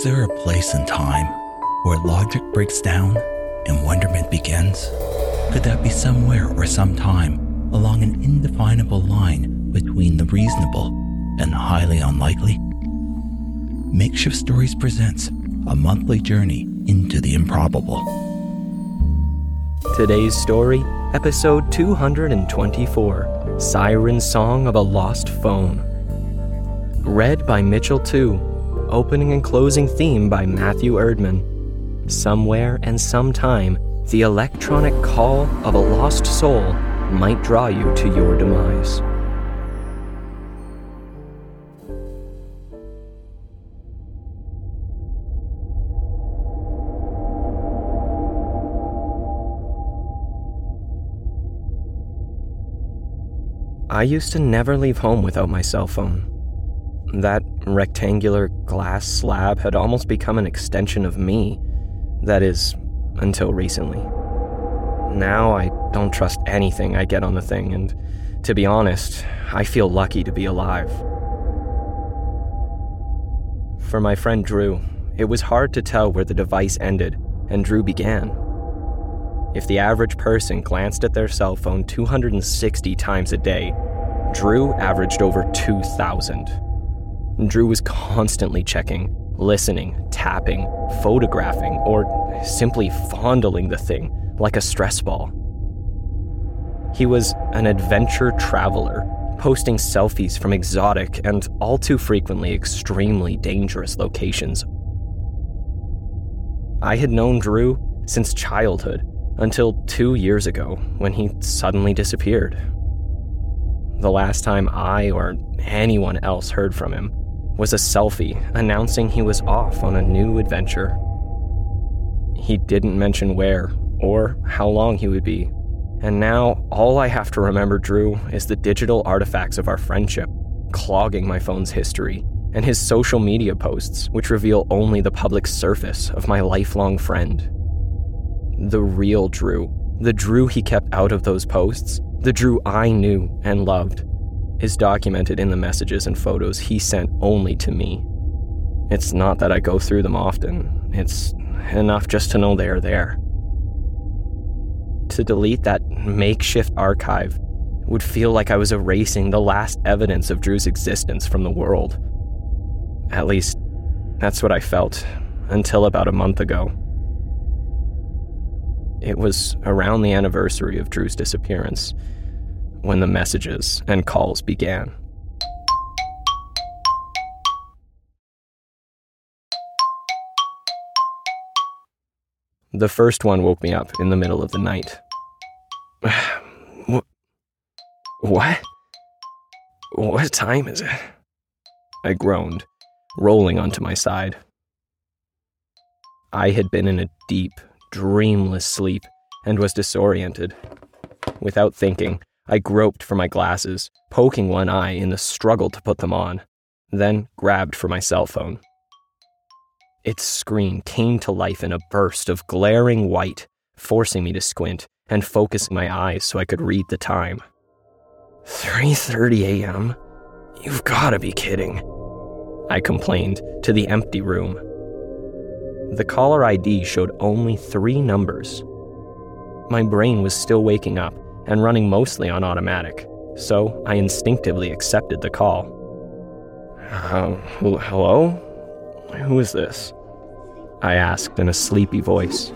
there a place in time where logic breaks down and wonderment begins? Could that be somewhere or sometime along an indefinable line between the reasonable and the highly unlikely? Makeshift Stories presents a monthly journey into the improbable. Today's story, episode 224, Siren Song of a Lost Phone. Read by Mitchell 2. Opening and closing theme by Matthew Erdman. Somewhere and sometime, the electronic call of a lost soul might draw you to your demise. I used to never leave home without my cell phone. That rectangular glass slab had almost become an extension of me. That is, until recently. Now I don't trust anything I get on the thing, and to be honest, I feel lucky to be alive. For my friend Drew, it was hard to tell where the device ended and Drew began. If the average person glanced at their cell phone 260 times a day, Drew averaged over 2,000. Drew was constantly checking, listening, tapping, photographing, or simply fondling the thing like a stress ball. He was an adventure traveler, posting selfies from exotic and all too frequently extremely dangerous locations. I had known Drew since childhood until 2 years ago when he suddenly disappeared. The last time I or anyone else heard from him was a selfie announcing he was off on a new adventure. He didn't mention where or how long he would be, and now all I have to remember Drew is the digital artifacts of our friendship, clogging my phone's history, and his social media posts, which reveal only the public surface of my lifelong friend. The real Drew, the Drew he kept out of those posts, the Drew I knew and loved, is documented in the messages and photos he sent only to me. It's not that I go through them often. It's enough just to know they're there. To delete that makeshift archive would feel like I was erasing the last evidence of Drew's existence from the world. At least, that's what I felt until about a month ago. It was around the anniversary of Drew's disappearance when the messages and calls began. The first one woke me up in the middle of the night. What? What time is it? I groaned, rolling onto my side. I had been in a deep, dreamless sleep and was disoriented. Without thinking, I groped for my glasses, poking one eye in the struggle to put them on, then grabbed for my cell phone. Its screen came to life in a burst of glaring white, forcing me to squint and focus my eyes so I could read the time. 3:30 a.m.? You've gotta be kidding, I complained to the empty room. The caller ID showed only 3 numbers. My brain was still waking up and running mostly on automatic, so I instinctively accepted the call. Hello? Who is this? I asked in a sleepy voice.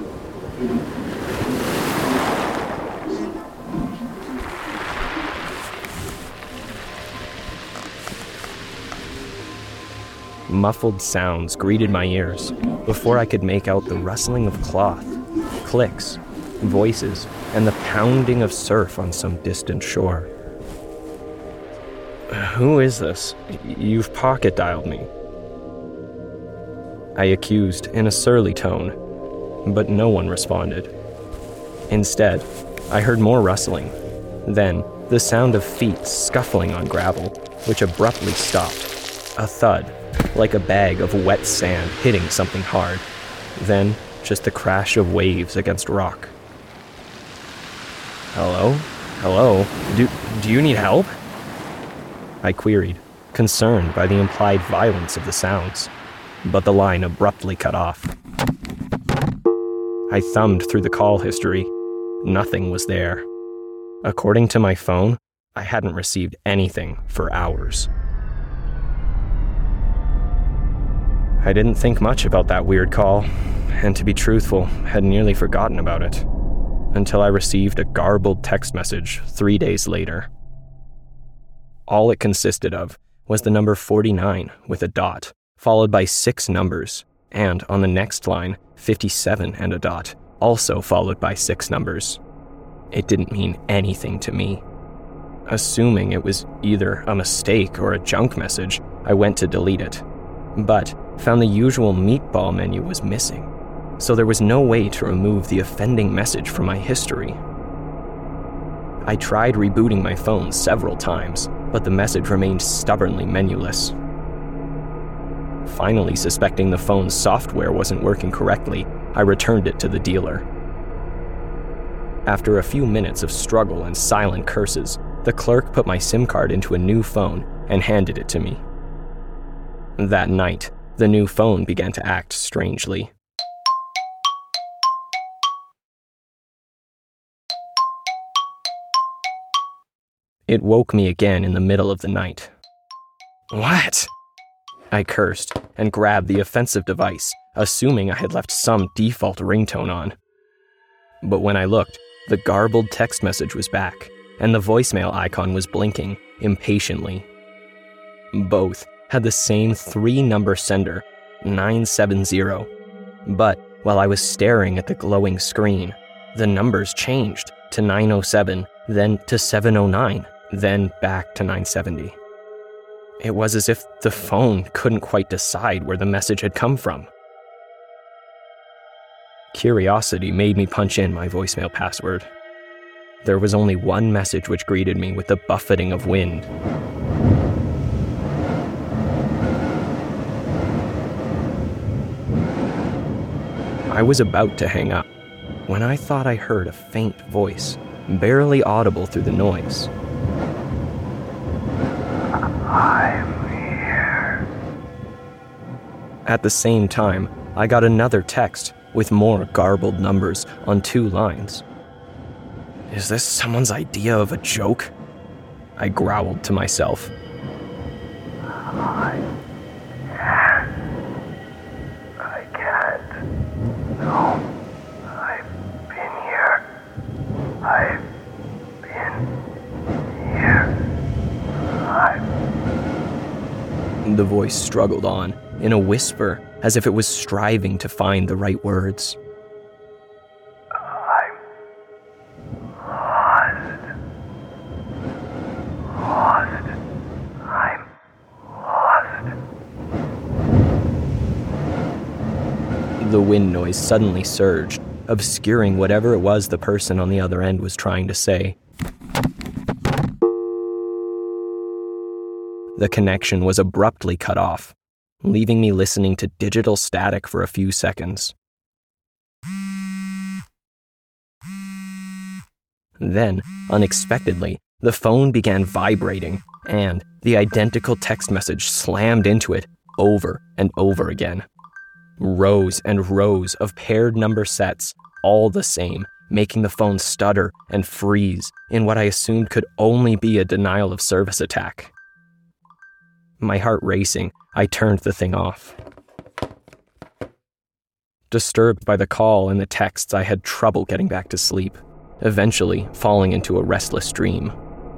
Muffled sounds greeted my ears before I could make out the rustling of cloth, clicks, voices, and the pounding of surf on some distant shore. Who is this? You've pocket-dialed me, I accused in a surly tone, but no one responded. Instead, I heard more rustling, then the sound of feet scuffling on gravel, which abruptly stopped. A thud, like a bag of wet sand hitting something hard, then just the crash of waves against rock. Hello? Do you need help? I queried, concerned by the implied violence of the sounds. but the line abruptly cut off. I thumbed through the call history. Nothing was there. According to my phone, I hadn't received anything for hours. I didn't think much about that weird call, and to be truthful, had nearly forgotten about it, until I received a garbled text message 3 days later. All it consisted of was the number 49 with a dot, followed by 6 numbers, and on the next line, 57 and a dot, also followed by 6 numbers. It didn't mean anything to me. Assuming it was either a mistake or a junk message, I went to delete it, but found the usual meatball menu was missing, so there was no way to remove the offending message from my history. I tried rebooting my phone several times, but the message remained stubbornly menuless. Finally, suspecting the phone's software wasn't working correctly, I returned it to the dealer. After a few minutes of struggle and silent curses, the clerk put my SIM card into a new phone and handed it to me. That night, the new phone began to act strangely. It woke me again in the middle of the night. "What?" I cursed and grabbed the offensive device, assuming I had left some default ringtone on. But when I looked, the garbled text message was back, and the voicemail icon was blinking impatiently. Both had the same 3-number sender, 970, but while I was staring at the glowing screen, the numbers changed to 907, then to 709, then back to 970. It was as if the phone couldn't quite decide where the message had come from. Curiosity made me punch in my voicemail password. There was only one message which greeted me with the buffeting of wind. I was about to hang up when I thought I heard a faint voice, barely audible through the noise. "I'm here." At the same time, I got another text with more garbled numbers on 2 lines. Is this someone's idea of a joke? I growled to myself. I can't. No, I've been here. The voice struggled on, in a whisper, as if it was striving to find the right words. I'm lost. I'm lost. The wind noise suddenly surged, obscuring whatever it was the person on the other end was trying to say. The connection was abruptly cut off, leaving me listening to digital static for a few seconds. Then, unexpectedly, the phone began vibrating, and the identical text message slammed into it over and over again. Rows and rows of paired number sets, all the same, making the phone stutter and freeze in what I assumed could only be a denial of service attack. My heart racing, I turned the thing off. Disturbed by the call and the texts, I had trouble getting back to sleep, eventually falling into a restless dream.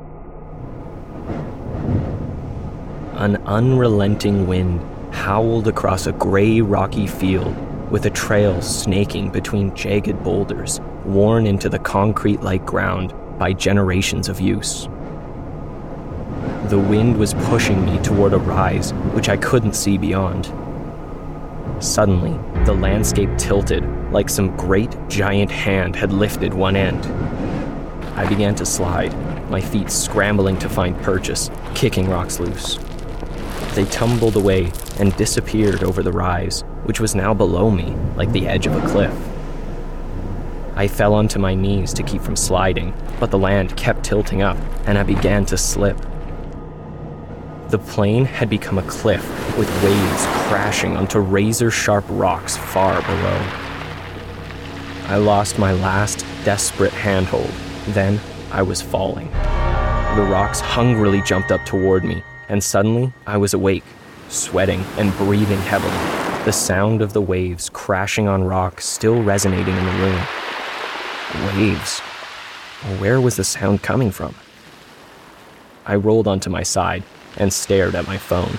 An unrelenting wind howled across a gray, rocky field with a trail snaking between jagged boulders worn into the concrete-like ground by generations of use. The wind was pushing me toward a rise which I couldn't see beyond. Suddenly, the landscape tilted like some great giant hand had lifted one end. I began to slide, my feet scrambling to find purchase, kicking rocks loose. They tumbled away and disappeared over the rise, which was now below me like the edge of a cliff. I fell onto my knees to keep from sliding, but the land kept tilting up and I began to slip. The plane had become a cliff, with waves crashing onto razor-sharp rocks far below. I lost my last desperate handhold. Then I was falling. The rocks hungrily jumped up toward me, and suddenly I was awake, sweating and breathing heavily, the sound of the waves crashing on rock still resonating in the room. Waves? Where was the sound coming from? I rolled onto my side and stared at my phone.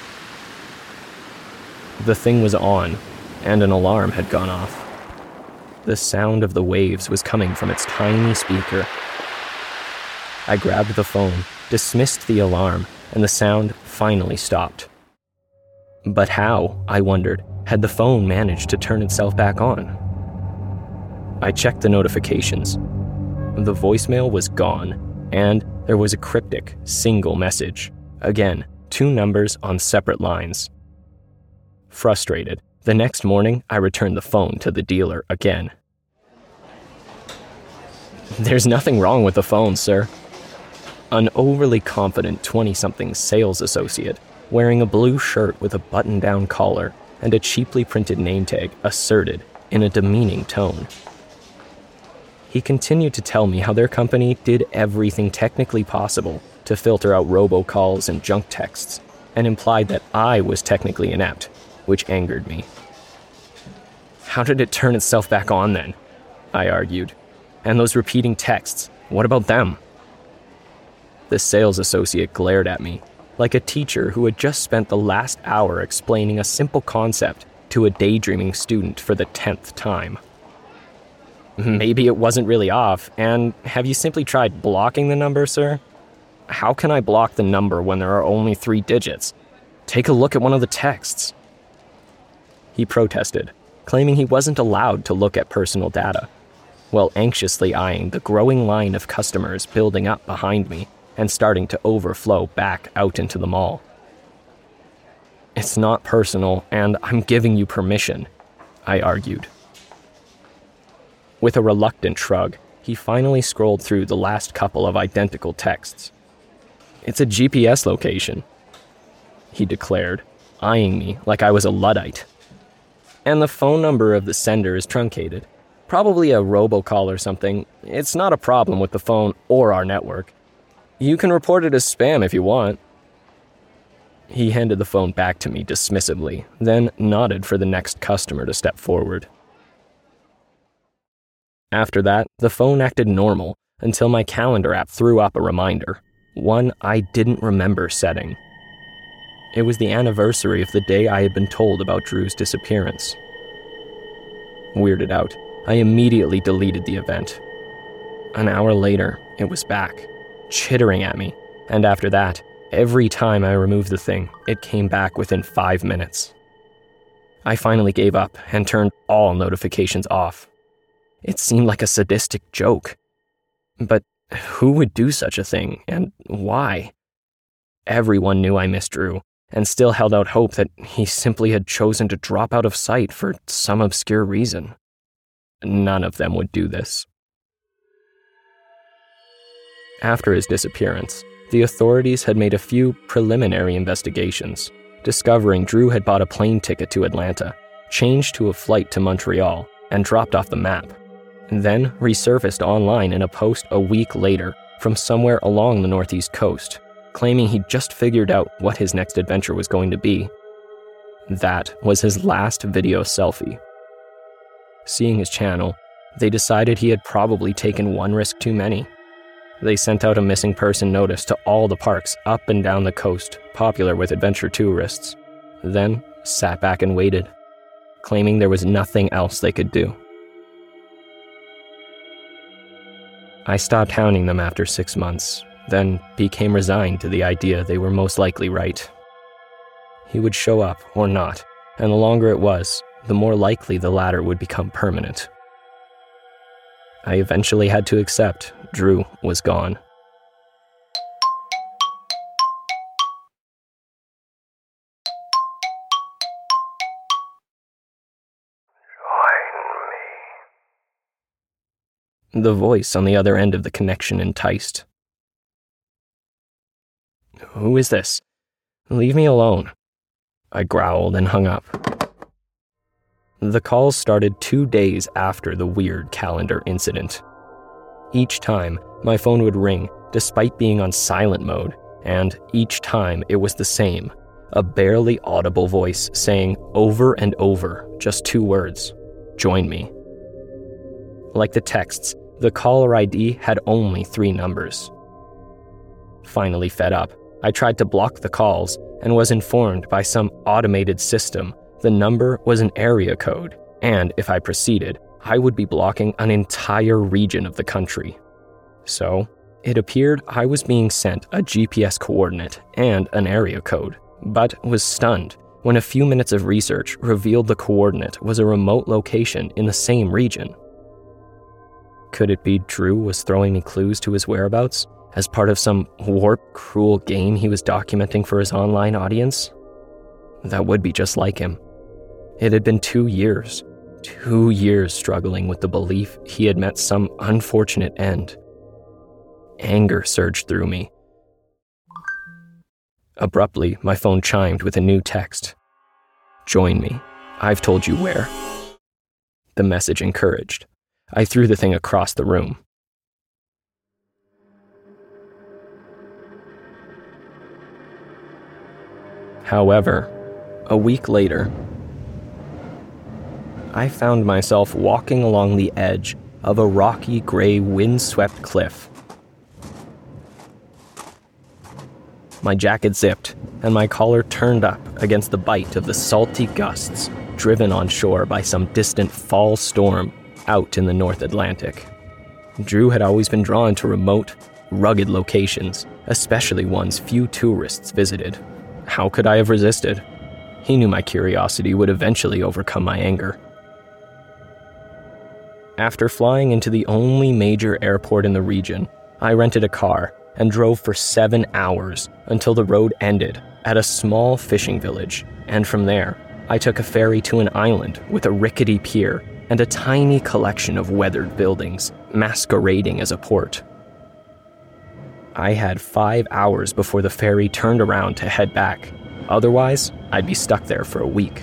The thing was on, and an alarm had gone off. The sound of the waves was coming from its tiny speaker. I grabbed the phone, dismissed the alarm, and the sound finally stopped. But how, I wondered, had the phone managed to turn itself back on? I checked the notifications. The voicemail was gone, and there was a cryptic, single message. Again, 2 numbers on separate lines. Frustrated, the next morning I returned the phone to the dealer again. "There's nothing wrong with the phone, sir." An overly confident 20-something sales associate, wearing a blue shirt with a button-down collar and a cheaply printed name tag, asserted in a demeaning tone. He continued to tell me how their company did everything technically possible to filter out robocalls and junk texts, and implied that I was technically inept, which angered me. "How did it turn itself back on then?" I argued. "And those repeating texts, what about them?" The sales associate glared at me, like a teacher who had just spent the last hour explaining a simple concept to a daydreaming student for the 10th time. "Maybe it wasn't really off, and have you simply tried blocking the number, sir? How can I block the number when there are only 3 digits? Take a look at one of the texts." He protested, claiming he wasn't allowed to look at personal data, while anxiously eyeing the growing line of customers building up behind me and starting to overflow back out into the mall. "It's not personal, and I'm giving you permission," I argued. With a reluctant shrug, he finally scrolled through the last couple of identical texts. "It's a GPS location," he declared, eyeing me like I was a Luddite. "And the phone number of the sender is truncated. Probably a robocall or something. It's not a problem with the phone or our network. You can report it as spam if you want." He handed the phone back to me dismissively, then nodded for the next customer to step forward. After that, the phone acted normal until my calendar app threw up a reminder, one I didn't remember setting. It was the anniversary of the day I had been told about Drew's disappearance. Weirded out, I immediately deleted the event. An hour later, it was back, chittering at me, and after that, every time I removed the thing, it came back within 5 minutes. I finally gave up and turned all notifications off. It seemed like a sadistic joke. But who would do such a thing, and why? Everyone knew I missed Drew, and still held out hope that he simply had chosen to drop out of sight for some obscure reason. None of them would do this. After his disappearance, the authorities had made a few preliminary investigations, discovering Drew had bought a plane ticket to Atlanta, changed to a flight to Montreal, and dropped off the map, then resurfaced online in a post a week later from somewhere along the northeast coast, claiming he'd just figured out what his next adventure was going to be. That was his last video selfie. Seeing his channel, they decided he had probably taken one risk too many. They sent out a missing person notice to all the parks up and down the coast popular with adventure tourists, then sat back and waited, claiming there was nothing else they could do. I stopped hounding them after 6 months, then became resigned to the idea they were most likely right. He would show up or not, and the longer it was, the more likely the latter would become permanent. I eventually had to accept Drew was gone. The voice on the other end of the connection enticed. "Who is this? "Leave me alone," I growled and hung up. The calls started 2 days after the weird calendar incident. Each time, my phone would ring despite being on silent mode, and each time it was the same, a barely audible voice saying over and over just 2 words, "Join me." Like the texts, the caller ID had only 3 numbers. Finally fed up, I tried to block the calls and was informed by some automated system the number was an area code, and if I proceeded, I would be blocking an entire region of the country. So, it appeared I was being sent a GPS coordinate and an area code, but was stunned when a few minutes of research revealed the coordinate was a remote location in the same region. Could it be Drew was throwing me clues to his whereabouts as part of some warped, cruel game he was documenting for his online audience? That would be just like him. It had been 2 years. 2 years struggling with the belief he had met some unfortunate end. Anger surged through me. Abruptly, my phone chimed with a new text. "Join me. I've told you where." The message encouraged. I threw the thing across the room. However, a week later, I found myself walking along the edge of a rocky gray windswept cliff. My jacket zipped, and my collar turned up against the bite of the salty gusts driven on shore by some distant fall storm out in the North Atlantic. Drew had always been drawn to remote, rugged locations, especially ones few tourists visited. How could I have resisted? He knew my curiosity would eventually overcome my anger. After flying into the only major airport in the region, I rented a car and drove for 7 hours until the road ended at a small fishing village, and from there, I took a ferry to an island with a rickety pier and a tiny collection of weathered buildings masquerading as a port. I had 5 hours before the ferry turned around to head back. Otherwise, I'd be stuck there for a week.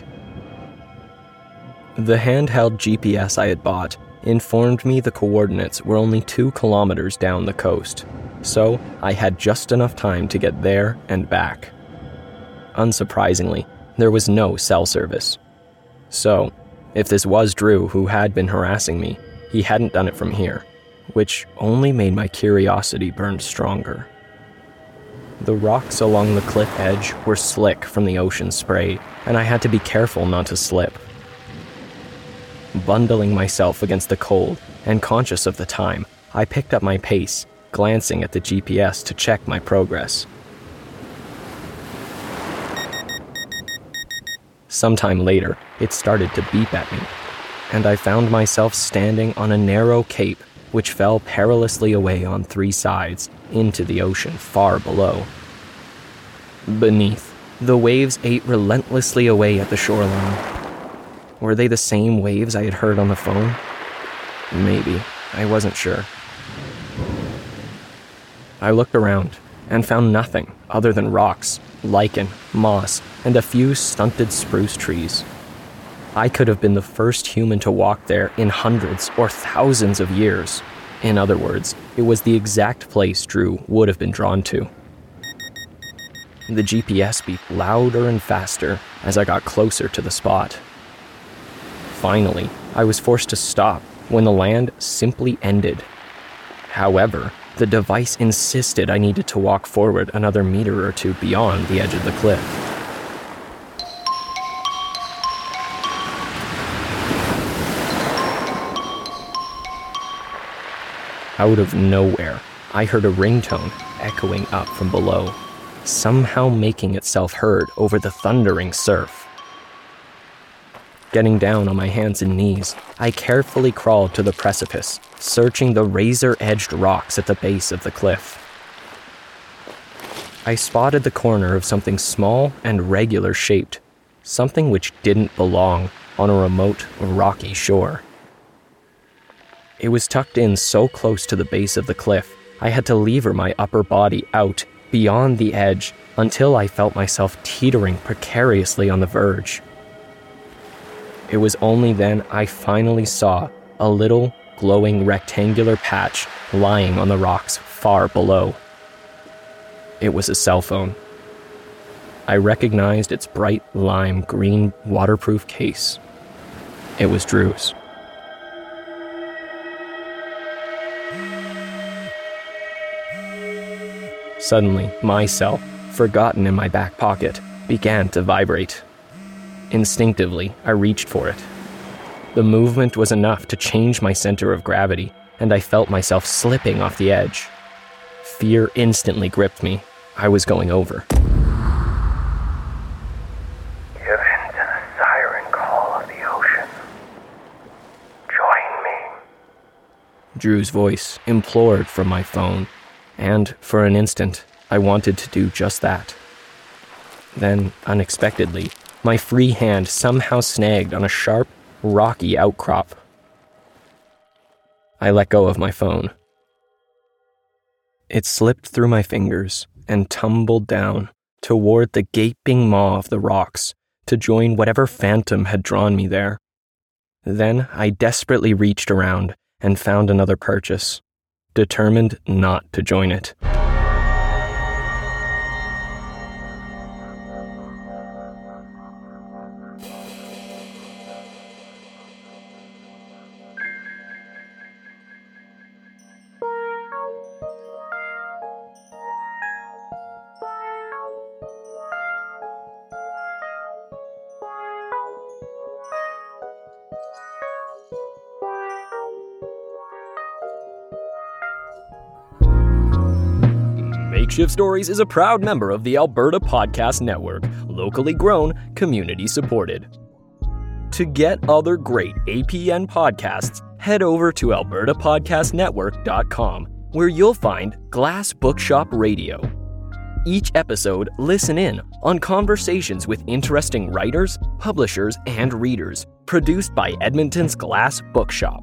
The handheld GPS I had bought informed me the coordinates were only 2 kilometers down the coast, so I had just enough time to get there and back. Unsurprisingly, there was no cell service. So, if this was Drew who had been harassing me, he hadn't done it from here, which only made my curiosity burn stronger. The rocks along the cliff edge were slick from the ocean spray, and I had to be careful not to slip. Bundling myself against the cold and conscious of the time, I picked up my pace, glancing at the GPS to check my progress. Sometime later, it started to beep at me, and I found myself standing on a narrow cape which fell perilously away on 3 sides into the ocean far below. Beneath, the waves ate relentlessly away at the shoreline. Were they the same waves I had heard on the phone? Maybe. I wasn't sure. I looked around and found nothing other than rocks, lichen, moss, and a few stunted spruce trees. I could have been the first human to walk there in hundreds or thousands of years. In other words, it was the exact place Drew would have been drawn to. The GPS beeped louder and faster as I got closer to the spot. Finally, I was forced to stop when the land simply ended. However, the device insisted I needed to walk forward another meter or 2 beyond the edge of the cliff. Out of nowhere, I heard a ringtone echoing up from below, somehow making itself heard over the thundering surf. Getting down on my hands and knees, I carefully crawled to the precipice, searching the razor-edged rocks at the base of the cliff. I spotted the corner of something small and regular-shaped, something which didn't belong on a remote, rocky shore. It was tucked in so close to the base of the cliff, I had to lever my upper body out beyond the edge, until I felt myself teetering precariously on the verge. It was only then I finally saw a little glowing rectangular patch lying on the rocks far below. It was a cell phone. I recognized its bright lime green waterproof case. It was Drew's. Suddenly, my cell, forgotten in my back pocket, began to vibrate. Instinctively, I reached for it. The movement was enough to change my center of gravity, and I felt myself slipping off the edge. Fear instantly gripped me. I was going over. Give in to the siren call of the ocean. Join me. Drew's voice implored from my phone, and for an instant, I wanted to do just that. Then, unexpectedly, my free hand somehow snagged on a sharp, rocky outcrop. I let go of my phone. It slipped through my fingers and tumbled down toward the gaping maw of the rocks to join whatever phantom had drawn me there. Then I desperately reached around and found another purchase, determined not to join it. Makeshift Stories is a proud member of the Alberta Podcast Network, locally grown, community supported. To get other great APN podcasts, head over to albertapodcastnetwork.com, where you'll find Glass Bookshop Radio. Each episode, listen in on conversations with interesting writers, publishers, and readers, produced by Edmonton's Glass Bookshop.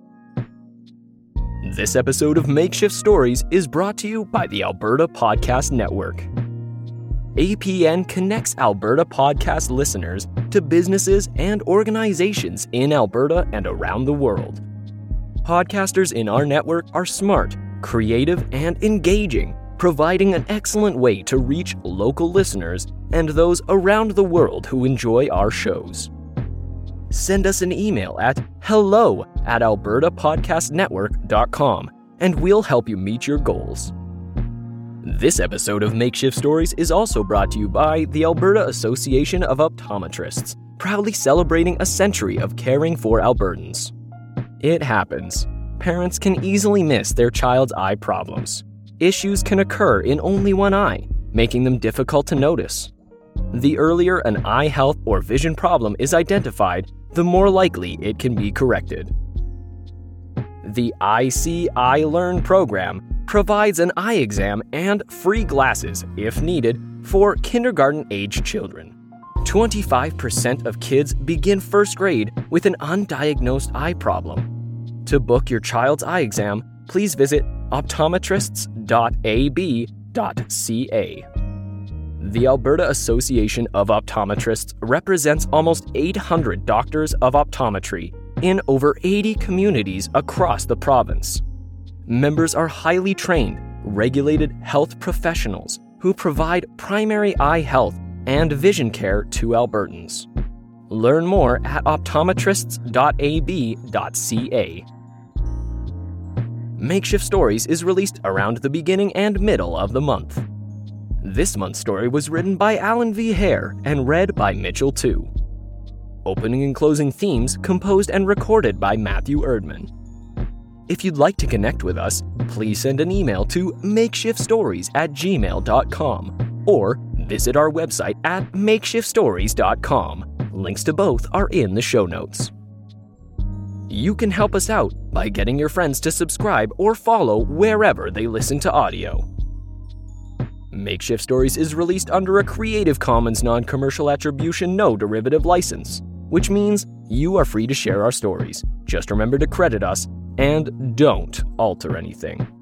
This episode of Makeshift Stories is brought to you by the Alberta Podcast Network. APN connects Alberta podcast listeners to businesses and organizations in Alberta and around the world. Podcasters in our network are smart, creative, and engaging, providing an excellent way to reach local listeners and those around the world who enjoy our shows. Send us an email at hello@albertapodcastnetwork.com and we'll help you meet your goals. This episode of Makeshift Stories is also brought to you by the Alberta Association of Optometrists, proudly celebrating a century of caring for Albertans. It happens. Parents can easily miss their child's eye problems. Issues can occur in only one eye, making them difficult to notice. The earlier an eye health or vision problem is identified, the more likely it can be corrected. The I See, I Learn program provides an eye exam and free glasses, if needed, for kindergarten-age children. 25% of kids begin first grade with an undiagnosed eye problem. To book your child's eye exam, please visit optometrists.ab.ca. The Alberta Association of Optometrists represents almost 800 doctors of optometry in over 80 communities across the province. Members are highly trained, regulated health professionals who provide primary eye health and vision care to Albertans. Learn more at optometrists.ab.ca. Makeshift Stories is released around the beginning and middle of the month. This month's story was written by Alan V. Hare and read by Mitchell II. Opening and closing themes composed and recorded by Matthew Erdman. If you'd like to connect with us, please send an email to makeshiftstories@gmail.com or visit our website at makeshiftstories.com. Links to both are in the show notes. You can help us out by getting your friends to subscribe or follow wherever they listen to audio. Makeshift Stories is released under a Creative Commons non-commercial attribution no derivative license, which means you are free to share our stories. Just remember to credit us and don't alter anything.